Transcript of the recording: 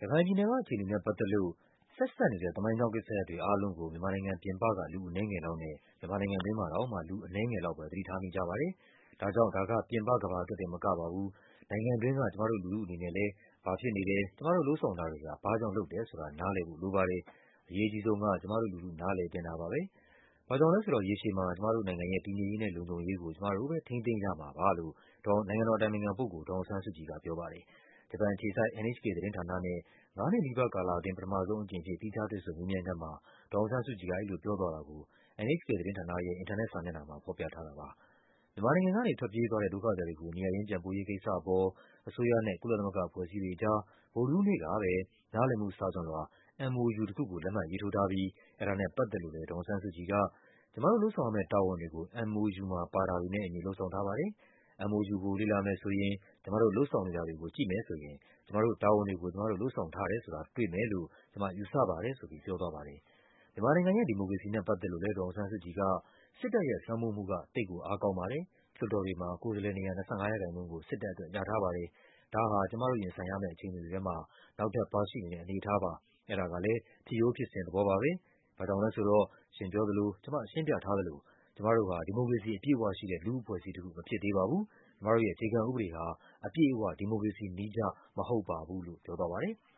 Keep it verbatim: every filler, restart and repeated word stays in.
ခိုင်ပြည်နယ်ကအခြေအနေနဲ့ပတ်သက်လို့ ဆက်စပ်နေတဲ့ သမိုင်းကြောင်းကိစ္စရပ်တွေအားလုံးကို မြန်မာနိုင်ငံပြင်ပက လူအနည်းငယ်လောက်နဲ့ မြန်မာနိုင်ငံတွင်းမှာတောင်မှ လူအနည်းငယ်လောက်ပဲ သတိထားမိကြပါတယ်။ ဒါကြောင့် ဒါက ပြင်ပကမ္ဘာအတွက်တင်မကပါဘူး၊ နိုင်ငံတွင်းက ကျမတို့လူထုအနေနဲ့လည်း ဘာဖြစ်နေတယ်၊ ကျမတို့လုပ်ဆောင်တာတွေဟာ ဘာ့ကြောင့်လုပ်တယ်ဆိုတာ နားလည်ဖို့လိုပါတယ်။ အရေးအကြီးဆုံးက ကျမတို့လူထု နားလည်သင့်တာပါပဲ။ ဘာကြောင့်လဲဆိုတော့ ရေရှည်မှာ ကျမတို့နိုင်ငံရဲ့ တည်ငြိမ်ရေးနဲ့ လုံခြုံရေးကို ကျမတို့ပဲ ထိန်းသိမ်းရမှာပါလို့ နိုင်ငံတော်အတိုင်ပင်ခံပုဂ္ဂိုလ် ဒေါ်အောင်ဆန်းစုကြည်ကပြောပါတယ်။ ဂျပန်အခြေစိုက် အန်အိချ်ကေ သတင်းဌာနနဲ့ ငါးနှစ်နီးပါးကာလအတွင်း ပထမဆုံးအကြိမ်အဖြစ် သီးခြားတွေ့ဆုံ မေးမြန်းခန်းမှာ ဒေါ်အောင်ဆန်းစုကြည်က အဲဒီလိုပြောသွားတာကို အန်အိချ်ကေသတင်းဌာနရဲ့ အင်တာနက်စာမျက်နှာမှာ ဖော်ပြထားတာပါ။ မြန်မာနိုင်ငံကနေ ထွက်ပြေးသွားတဲ့ ဒုက္ခသည်တွေကို နေရပ်ရင်းပြန်ပို့ရေးကိစ္စအပေါ် အစိုးရနဲ့ ကုလသမဂ္ဂအဖွဲ့အစည်းတွေကြား ဗုဒ္ဓဟူးနေ့ကပဲ နားလည်မှုစာချွန်လွှာ အမ် အို ယူ တခုကို လက်မှတ်ရေးထိုးထားပြီး အဲဒါနဲ့ပတ်သက်လို့လည်း ဒေါ်အောင်ဆန်းစုကြည်က ကျမတို့လုပ်ဆောင်ရမယ့်တာဝန်တွေကို အမ် အို ယူ မှာပါတာတွေနဲ့အညီ လုပ်ဆောင်ထားပါတယ်၊ အမ် အို ယူ ကို လေ့လာမယ်ဆိုရင် ကျမတို့လုပ်ဆောင်နေတာတွေကို ကြည့်မယ်ဆိုရင် ကျမတို့တာဝန်တွေကို ကျမတို့လုပ်ဆောင်ထားတယ်ဆိုတာ တွေ့မယ်လို့ ကျမယူဆပါတယ်ဆိုပြီး ပြောသွားပါတယ်။ မြန်မာနိုင်ငံရဲ့ ဒီမိုကရေစီနဲ့ပတ်သက်လို့လည်း ဒေါ်အောင်ဆန်းစုကြည်က စစ်တပ်ရဲ့လွှမ်းမိုးမှုက သိပ်ကိုအားကောင်းပါတယ်၊ လွှတ်တော်တွေမှာ ကိုယ်စားလှယ်နေရာ ၂၅% ကို စစ်တပ်အတွက် ရထားပါတယ်၊ ဒါဟာ ကျမတို့ရင်ဆိုင်ရမယ့် အခြေအနေတွေထဲမှာ နောက်ထပ်ပါရှိနေတဲ့ အနေအထားပါ၊ အဲဒါကလည်း ဖြစ်ရိုးဖြစ်စဉ်သဘောပါပဲ၊ ဘာကြောင့်လဲဆိုတော့ ရှင်ပြောသလို ကျမရှင်းပြထားသလို ကျမတို့ဟာ ဒီမိုကရေစီအပြည့်အဝရှိတဲ့ လူ့အဖွဲ့အစည်းတခု မဖြစ်သေးပါဘူး၊ ကျမတို့ရဲ့အခြေခံဥပဒေဟာ အပြည့်အဝ ဒီမိုကရေစီနည်းကျ မဟုတ်ပါဘူးလို့ ပြောသွားပါတယ်။